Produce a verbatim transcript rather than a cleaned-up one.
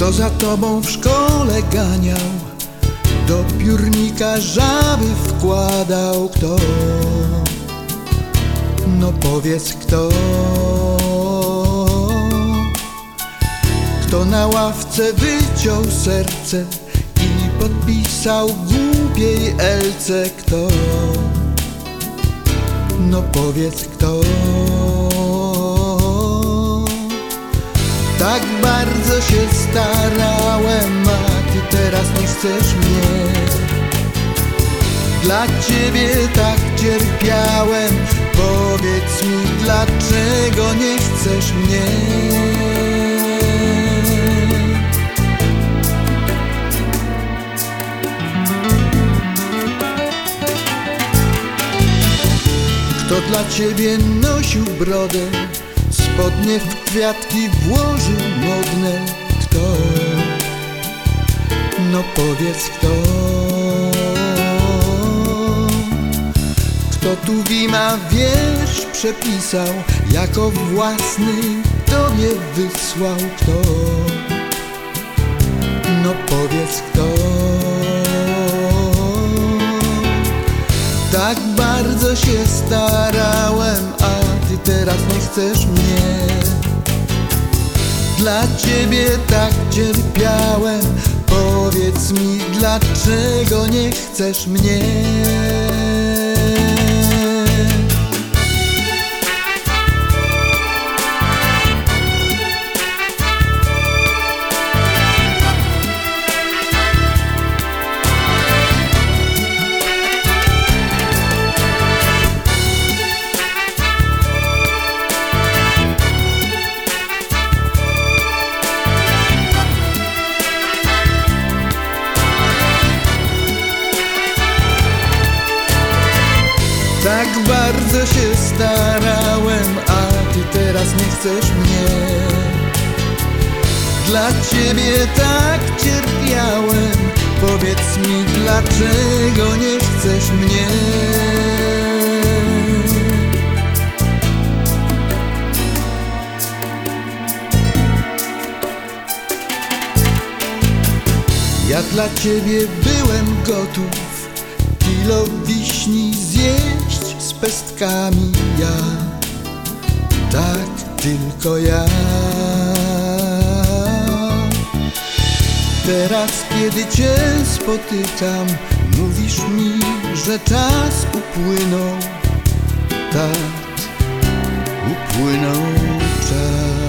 Kto za tobą w szkole ganiał, do piórnika żaby wkładał? Kto? No powiedz kto? Kto na ławce wyciął serce i podpisał głupiej Elce? Kto? No powiedz kto? Tak bardzo się starałem, a ty teraz nie chcesz mnie. Dla ciebie tak cierpiałem, powiedz mi, dlaczego nie chcesz mnie? Kto dla ciebie nosił brodę, spodnie w kwiatki włożył modne? Kto? No powiedz kto? Kto tu Wima wiersz przepisał, jako własny tobie wysłał? Kto? No powiedz kto? Tak bardzo się starałem, a ty teraz nie chcesz mnie. Dla ciebie tak cierpiałem, powiedz mi, dlaczego nie chcesz mnie? Tak bardzo się starałem, a ty teraz nie chcesz mnie. Dla ciebie tak cierpiałem, powiedz mi, dlaczego nie chcesz mnie? Ja dla ciebie byłem gotów kilo wiśni zjeść z pestkami, ja, tak tylko ja. Teraz kiedy cię spotykam, mówisz mi, że czas upłynął, tak, upłynął czas.